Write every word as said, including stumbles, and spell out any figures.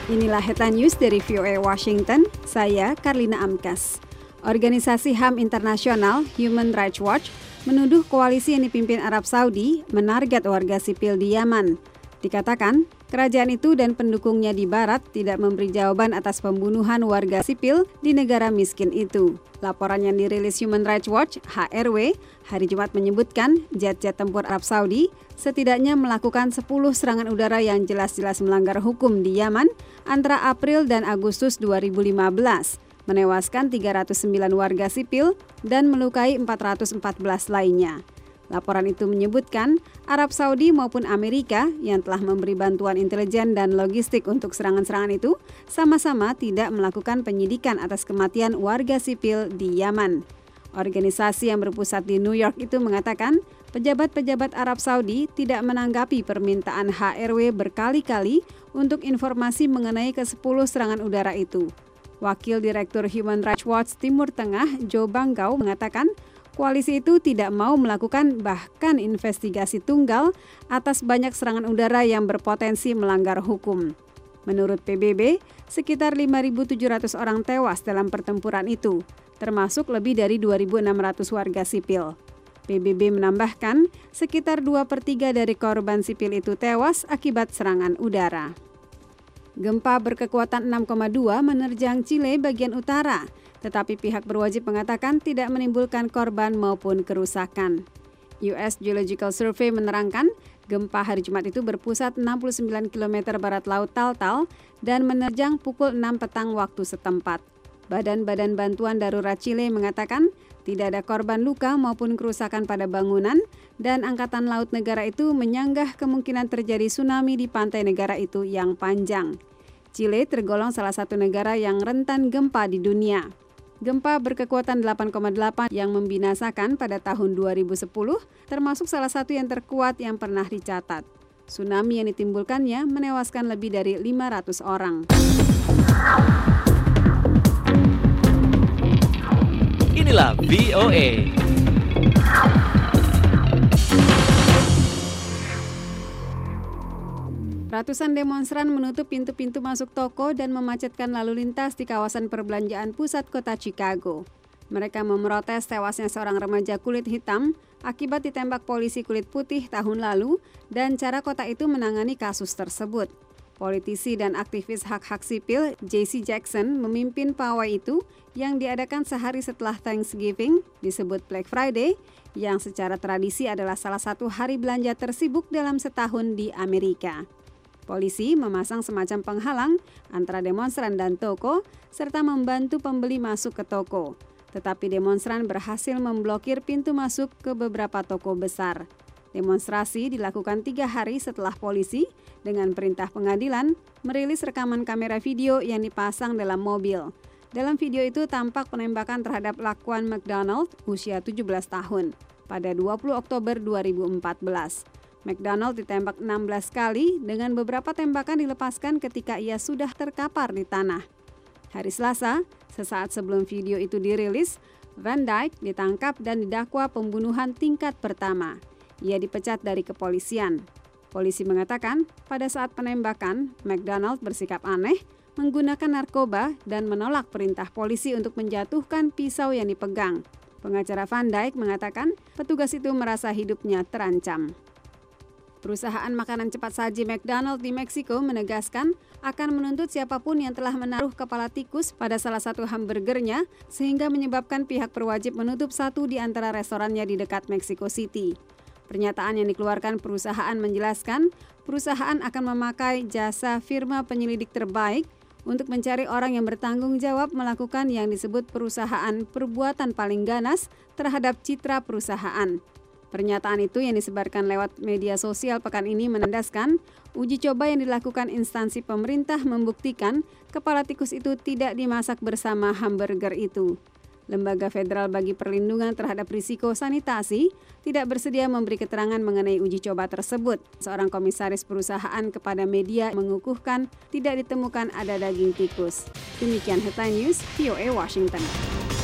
Inilah Headline News dari V O A Washington, saya Karlina Amkas. Organisasi H A M Internasional Human Rights Watch menuduh koalisi yang dipimpin Arab Saudi menarget warga sipil di Yaman. Dikatakan, kerajaan itu dan pendukungnya di barat tidak memberi jawaban atas pembunuhan warga sipil di negara miskin itu. Laporan yang dirilis Human Rights Watch H R W hari Jumat menyebutkan jet-jet tempur Arab Saudi setidaknya melakukan sepuluh serangan udara yang jelas-jelas melanggar hukum di Yaman antara April dan Agustus dua ribu lima belas, menewaskan tiga ratus sembilan warga sipil dan melukai empat ratus empat belas lainnya. Laporan itu menyebutkan Arab Saudi maupun Amerika yang telah memberi bantuan intelijen dan logistik untuk serangan-serangan itu sama-sama tidak melakukan penyidikan atas kematian warga sipil di Yaman. Organisasi yang berpusat di New York itu mengatakan pejabat-pejabat Arab Saudi tidak menanggapi permintaan H R W berkali-kali untuk informasi mengenai kesepuluh serangan udara itu. Wakil Direktur Human Rights Watch Timur Tengah, Joe Bangau, mengatakan koalisi itu tidak mau melakukan bahkan investigasi tunggal atas banyak serangan udara yang berpotensi melanggar hukum. Menurut P B B, sekitar lima ribu tujuh ratus orang tewas dalam pertempuran itu, termasuk lebih dari dua ribu enam ratus warga sipil. P B B menambahkan, sekitar dua per tiga dari korban sipil itu tewas akibat serangan udara. Gempa berkekuatan enam koma dua menerjang Chile bagian utara, tetapi pihak berwajib mengatakan tidak menimbulkan korban maupun kerusakan. U S Geological Survey menerangkan, gempa hari Jumat itu berpusat enam puluh sembilan kilometer barat laut Taltal dan menerjang pukul enam petang waktu setempat. Badan-badan bantuan darurat Chile mengatakan tidak ada korban luka maupun kerusakan pada bangunan dan Angkatan Laut negara itu menyanggah kemungkinan terjadi tsunami di pantai negara itu yang panjang. Chile tergolong salah satu negara yang rentan gempa di dunia. Gempa berkekuatan delapan koma delapan yang membinasakan pada tahun dua ribu sepuluh termasuk salah satu yang terkuat yang pernah dicatat. Tsunami yang ditimbulkannya menewaskan lebih dari lima ratus orang. Inilah V O A. Ratusan demonstran menutup pintu-pintu masuk toko dan memacetkan lalu lintas di kawasan perbelanjaan pusat kota Chicago. Mereka memprotes tewasnya seorang remaja kulit hitam akibat ditembak polisi kulit putih tahun lalu dan cara kota itu menangani kasus tersebut. Politisi dan aktivis hak-hak sipil J C Jackson memimpin pawai itu yang diadakan sehari setelah Thanksgiving, disebut Black Friday, yang secara tradisi adalah salah satu hari belanja tersibuk dalam setahun di Amerika. Polisi memasang semacam penghalang antara demonstran dan toko, serta membantu pembeli masuk ke toko. Tetapi demonstran berhasil memblokir pintu masuk ke beberapa toko besar. Demonstrasi dilakukan tiga hari setelah polisi, dengan perintah pengadilan, merilis rekaman kamera video yang dipasang dalam mobil. Dalam video itu tampak penembakan terhadap Laquan McDonald, usia tujuh belas tahun, pada dua puluh Oktober dua ribu empat belas. McDonald ditembak enam belas kali dengan beberapa tembakan dilepaskan ketika ia sudah terkapar di tanah. Hari Selasa, sesaat sebelum video itu dirilis, Van Dyke ditangkap dan didakwa pembunuhan tingkat pertama. Ia dipecat dari kepolisian. Polisi mengatakan, pada saat penembakan, McDonald bersikap aneh, menggunakan narkoba dan menolak perintah polisi untuk menjatuhkan pisau yang dipegang. Pengacara Van Dyke mengatakan, petugas itu merasa hidupnya terancam. Perusahaan makanan cepat saji McDonald di Meksiko menegaskan akan menuntut siapapun yang telah menaruh kepala tikus pada salah satu hamburgernya sehingga menyebabkan pihak berwajib menutup satu di antara restorannya di dekat Mexico City. Pernyataan yang dikeluarkan perusahaan menjelaskan perusahaan akan memakai jasa firma penyelidik terbaik untuk mencari orang yang bertanggung jawab melakukan yang disebut perusahaan perbuatan paling ganas terhadap citra perusahaan. Pernyataan itu yang disebarkan lewat media sosial pekan ini menandaskan uji coba yang dilakukan instansi pemerintah membuktikan kepala tikus itu tidak dimasak bersama hamburger itu. Lembaga Federal bagi Perlindungan Terhadap Risiko Sanitasi tidak bersedia memberi keterangan mengenai uji coba tersebut. Seorang komisaris perusahaan kepada media mengukuhkan tidak ditemukan ada daging tikus. Demikian Headline News, V O A Washington.